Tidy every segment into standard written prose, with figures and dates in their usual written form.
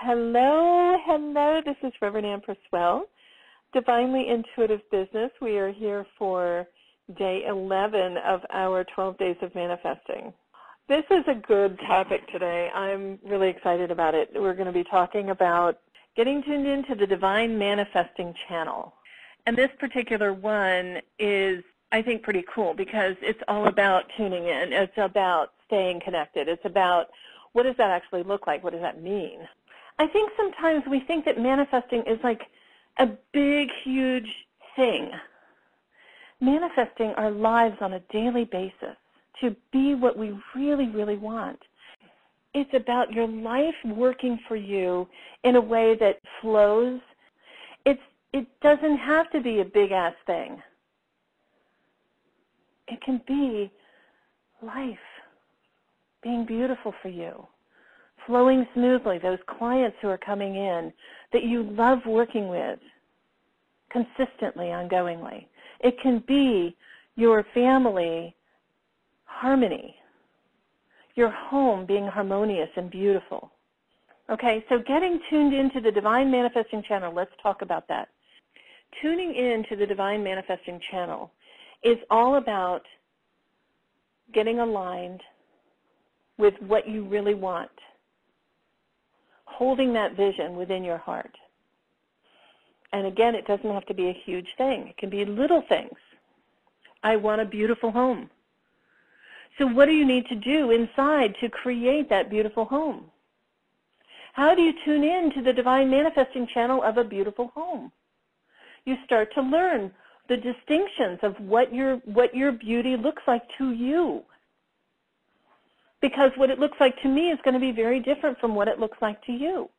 Hello, hello. This is Reverend Ann Purcell, Divinely Intuitive Business. We are here for day 11 of our 12 Days of Manifesting. This is a good topic today. I'm really excited about it. We're going to be talking about getting tuned into the Divine Manifesting channel. And this particular one is, I think, pretty cool because it's all about tuning in. It's about staying connected. It's about what does that actually look like? What does that mean? I think sometimes we think that manifesting is like a big, huge thing. Manifesting our lives on a daily basis to be what we really, really want. It's about your life working for you in a way that flows. It doesn't have to be a big-ass thing. It can be life being beautiful for you, flowing smoothly, those clients who are coming in that you love working with consistently, ongoingly. It can be your family harmony, your home being harmonious and beautiful. Okay, so getting tuned into the Divine Manifesting channel, let's talk about that. Tuning into the Divine Manifesting channel is all about getting aligned with what you really want, holding that vision within your heart. And again, it doesn't have to be a huge thing. It can be little things. I want a beautiful home. So what do you need to do inside to create that beautiful home? How do you tune in to the Divine Manifesting channel of a beautiful home? You start to learn the distinctions of what your beauty looks like to you. Because what it looks like to me is going to be very different from what it looks like to you.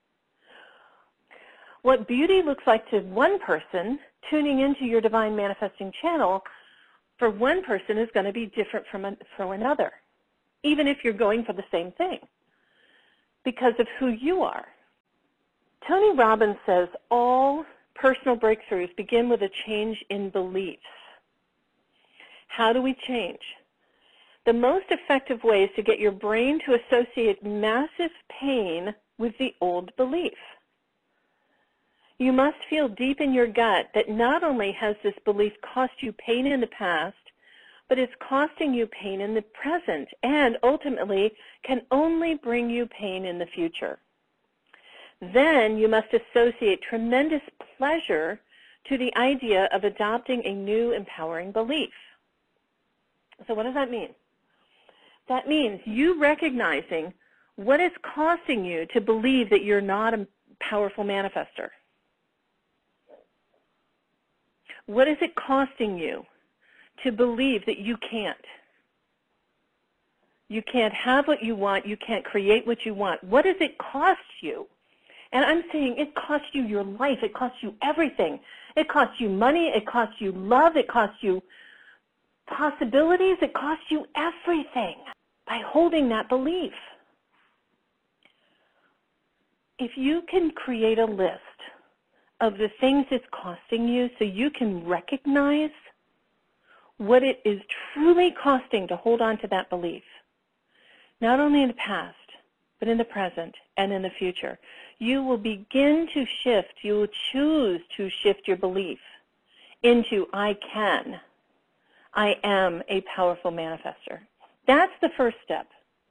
What beauty looks like to one person, tuning into your Divine Manifesting channel, for one person is going to be different from another, even if you're going for the same thing, because of who you are. Tony Robbins says all personal breakthroughs begin with a change in beliefs. How do we change? The most effective way is to get your brain to associate massive pain with the old belief. You must feel deep in your gut that not only has this belief cost you pain in the past, but it's costing you pain in the present and ultimately can only bring you pain in the future. Then you must associate tremendous pleasure to the idea of adopting a new empowering belief. So what does that mean? That means you recognizing what is costing you to believe that you're not a powerful manifester. What is it costing you to believe that you can't? You can't have what you want. You can't create what you want. What does it cost you? And I'm saying it costs you your life. It costs you everything. It costs you money. It costs you love. It costs you possibilities. It costs you everything by holding that belief. If you can create a list of the things it's costing you so you can recognize what it is truly costing to hold on to that belief, not only in the past, but in the present and in the future, you will begin to shift, you will choose to shift your belief into I can, I am a powerful manifester. That's the first step.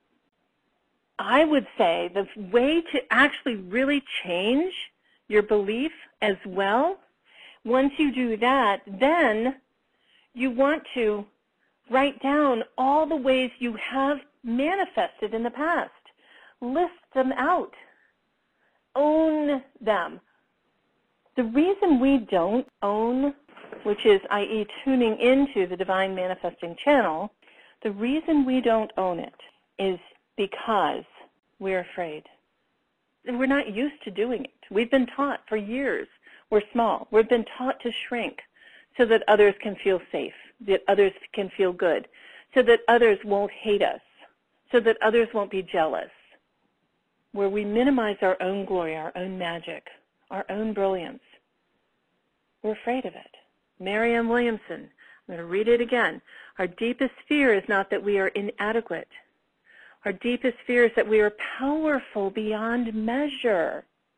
I would say the way to actually really change your belief as well, once you do that, then you want to write down all the ways you have manifested in the past. List them out. Own them. The reason we don't own, which is, i.e., tuning into the Divine Manifesting channel, the reason we don't own it is because we're afraid. And we're not used to doing it. We've been taught for years we're small. We've been taught to shrink so that others can feel safe, that others can feel good, so that others won't hate us, so that others won't be jealous, where we minimize our own glory, our own magic, our own brilliance. We're afraid of it. Marianne Williamson, I'm going to read it again. Our deepest fear is not that we are inadequate. Our deepest fear is that we are powerful beyond measure.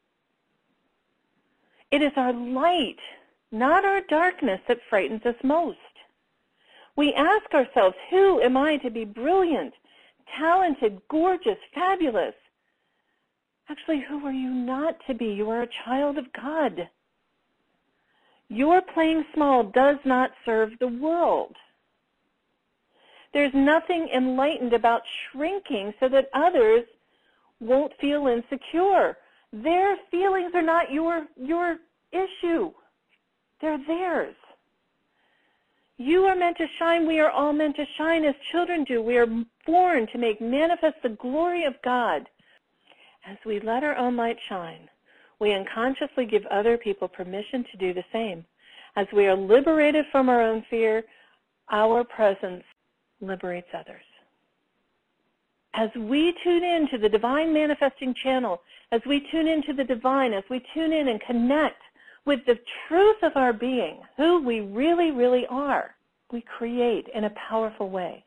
It is our light, not our darkness, that frightens us most. We ask ourselves, who am I to be brilliant, talented, gorgeous, fabulous? Actually, who are you not to be? You are a child of God. Your playing small does not serve the world. There's nothing enlightened about shrinking so that others won't feel insecure. Their feelings are not your issue. They're theirs. You are meant to shine. We are all meant to shine as children do. We are born to make manifest the glory of God. As we let our own light shine, we unconsciously give other people permission to do the same. As we are liberated from our own fear, our presence liberates others. As we tune in to the divine manifesting channel, as we tune into the divine, as we tune in and connect with the truth of our being, who we really, really are, we create in a powerful way.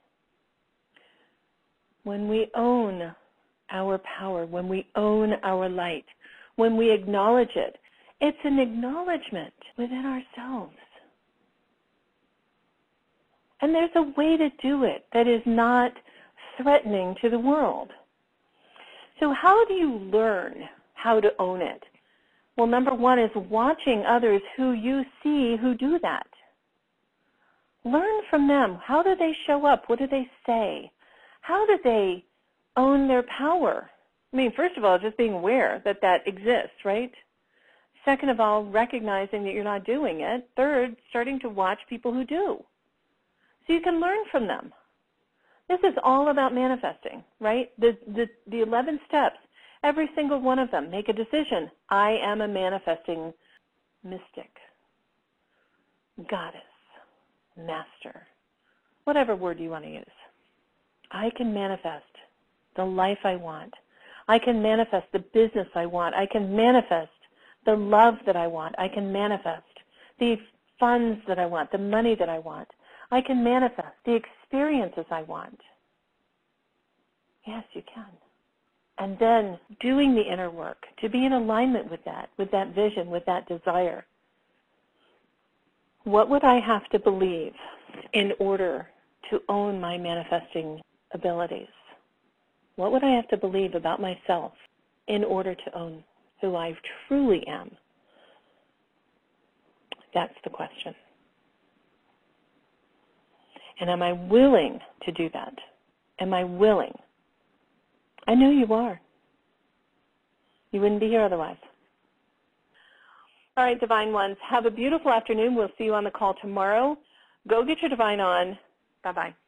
When we own our power, when we own our light, when we acknowledge it, it's an acknowledgement within ourselves. And there's a way to do it that is not threatening to the world. So how do you learn how to own it? Well, number one is watching others who you see who do that. Learn from them. How do they show up? What do they say? How do they own their power? I mean, first of all, just being aware that that exists, right? Second of all, recognizing that you're not doing it. Third, starting to watch people who do. So you can learn from them. This is all about manifesting, right? The 11 steps, every single one of them, make a decision. I am a manifesting mystic, goddess, master, whatever word you want to use. I can manifest the life I want. I can manifest the business I want. I can manifest the love that I want. I can manifest the funds that I want, the money that I want. I can manifest the experiences I want. Yes, you can. And then doing the inner work to be in alignment with that vision, with that desire. What would I have to believe in order to own my manifesting abilities? What would I have to believe about myself in order to own who I truly am? That's the question. And am I willing to do that? Am I willing? I know you are. You wouldn't be here otherwise. All right, Divine Ones, have a beautiful afternoon. We'll see you on the call tomorrow. Go get your Divine on. Bye-bye.